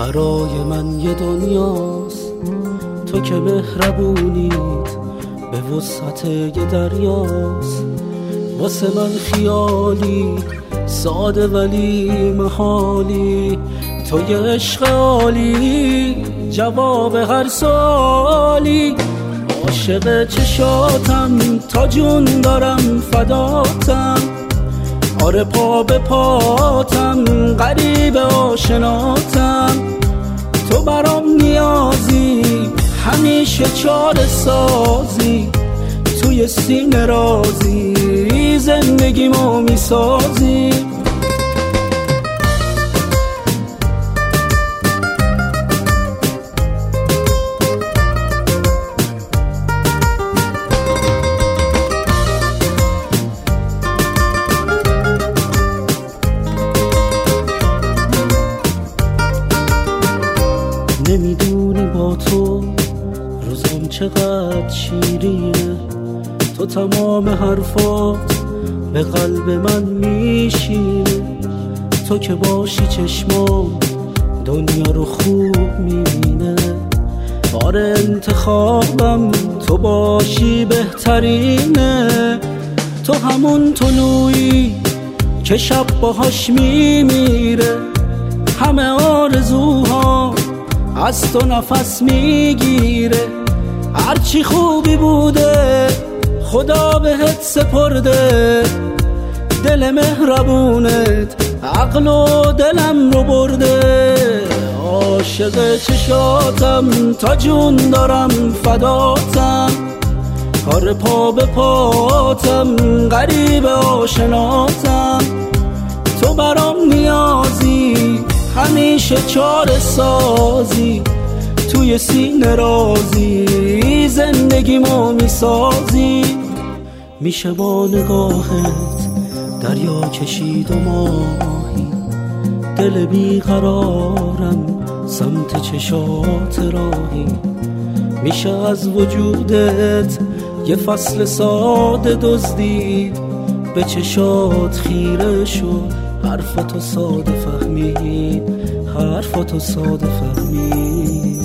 برای من یه دنیاست تو که مهربونیت به وسعت یه دریاست. واسه من خیالی ساده ولی محالی، تو یه عشق عالی جواب هر سوالی. عاشق چشاتم تا جون دارم فداتم، آره پا به پاتم غریب آشناتم. تو برام نیازی همیشه چاره سازی، توی سینه رازی زندگیمو میسازی. نمیدونی با تو روزم چقدر شیریه، تو تمام حرفات به قلب من میشینه. تو که باشی چشمام دنیا رو خوب میبینه، آره انتخابم تو باشی بهترینه. تو همون طلوعی که شب باهاش میمیره، همه آرزوها از تو نفس میگیره. هرچی خوبی بوده خدا بهت سپرده، دل مهربونت عقل و دلم رو برده. عاشق چشاتم تا جون دارم فداتم، کار پا به پاتم غریب آشناتم. تو برام نیازی همیشه چاره سازی، توی سینه رازی زندگیمو میسازی. میشه با نگاهت دریا کشید و ماهی، دل بیقرارم سمت چشات راهی. میشه از وجودت یه فصل ساده دزدید، به چشات خیره شد حرفتو ساده فهمید، حرفتو ساده فهمید.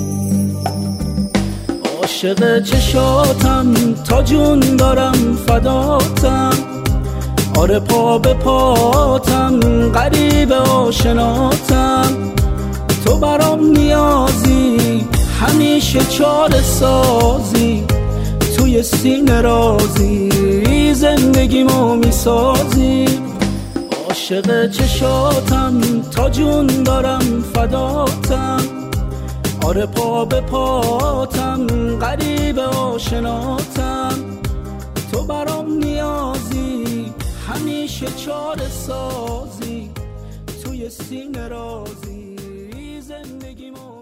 عاشق چشاتم تا جون دارم فداتم، آره پا به پاتم غریب آشناتم. تو برام نیازی همیشه چاره سازی، توی سینه رازی زندگیمو میسازی. عاشق چشاتم تا جون دارم فداتم، آره پا به پاتم غریب آشناتم. تو برام نیازی همیشه چاره سازی، توی سینه رازی زندگیمو